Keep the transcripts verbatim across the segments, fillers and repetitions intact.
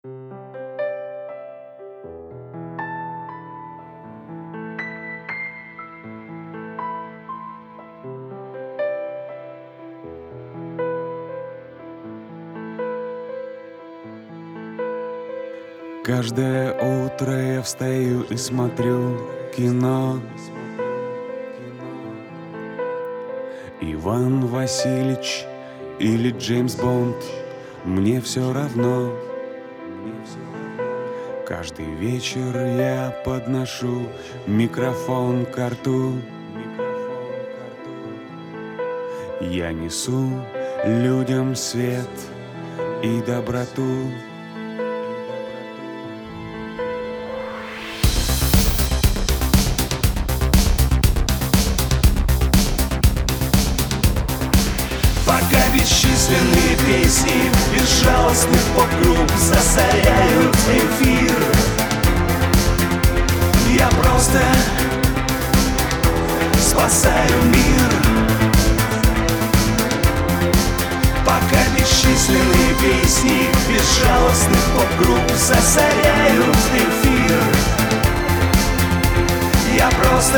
Каждое утро я встаю и смотрю кино. Иван Васильевич или Джеймс Бонд, мне все равно. Каждый вечер я подношу микрофон к рту. Я несу людям свет и доброту. Пока бесчисленные песни безжалостных поп-групп засоряют эфир, я просто спасаю мир. Пока бесчисленные песни безжалостных поп-групп засоряют эфир, я просто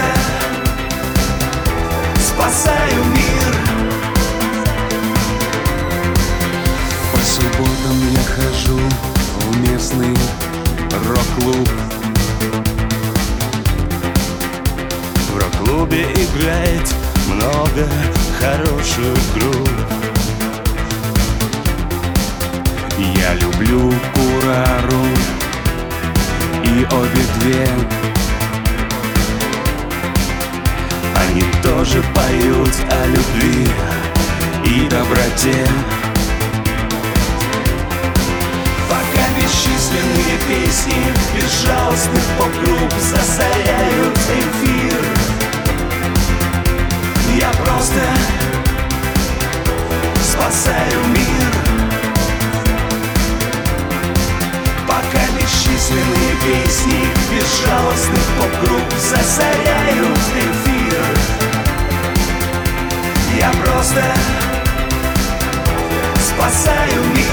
спасаю мир. По субботам я хожу в местный рок-клуб. В рок-клубе играет много хороших групп. Я люблю Курару и обе две. Они тоже поют о любви и доброте. Пока бесчисленные песни безжалостных поп-групп засоряют эфир, я просто спасаю мир. Пока бесчисленные песни безжалостных поп-групп засоряют эфир, я просто спасаю мир.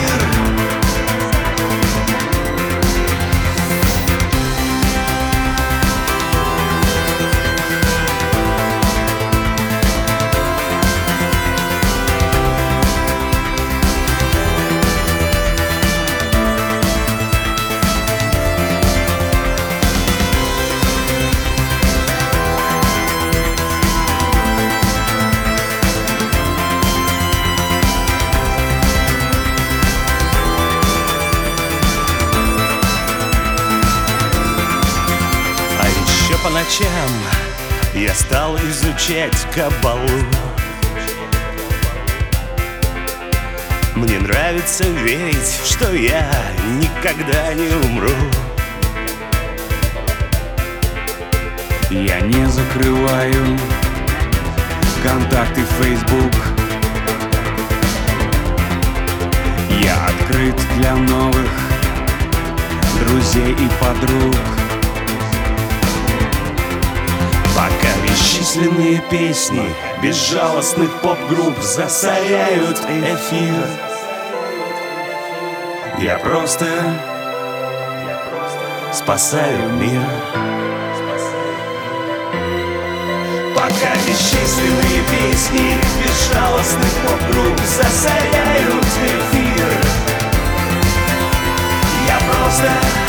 По ночам я стал изучать каббалу. Мне нравится верить, что я никогда не умру. Я не закрываю контакты в Facebook. Я открыт для новых друзей и подруг. Пока бесчисленные песни безжалостных поп-групп засоряют эфир, я просто спасаю мир. Пока бесчисленные песни безжалостных поп-групп засоряют эфир, я просто